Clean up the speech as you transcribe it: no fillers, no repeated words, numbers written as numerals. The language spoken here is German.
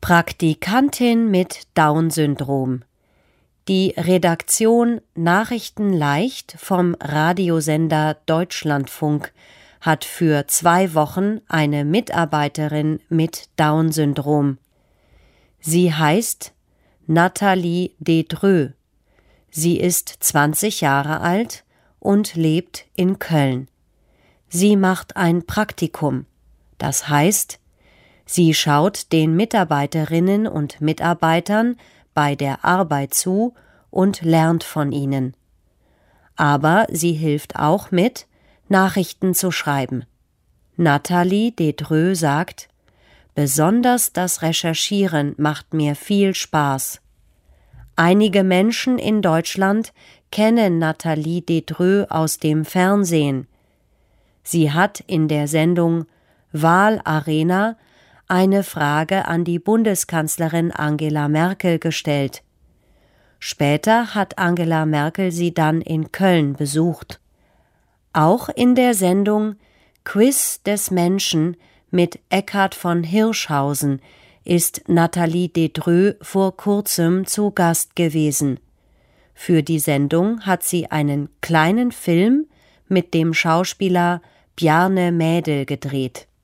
Praktikantin mit Down-Syndrom. Die Redaktion Nachrichten leicht vom Radiosender Deutschlandfunk hat für 2 Wochen eine Mitarbeiterin mit Down-Syndrom. Sie heißt Nathalie Dedreux. Sie ist 20 Jahre alt und lebt in Köln. Sie macht ein Praktikum. Das heißt, sie schaut den Mitarbeiterinnen und Mitarbeitern bei der Arbeit zu und lernt von ihnen. Aber sie hilft auch mit, Nachrichten zu schreiben. Nathalie Dedreux sagt: Besonders das Recherchieren macht mir viel Spaß. Einige Menschen in Deutschland kennen Nathalie Dedreux aus dem Fernsehen. Sie hat in der Sendung Wahlarena eine Frage an die Bundeskanzlerin Angela Merkel gestellt. Später hat Angela Merkel sie dann in Köln besucht. Auch in der Sendung Quiz des Menschen mit Eckhard von Hirschhausen ist Nathalie Dedreux vor kurzem zu Gast gewesen. Für die Sendung hat sie einen kleinen Film mit dem Schauspieler Bjarne Mädel gedreht.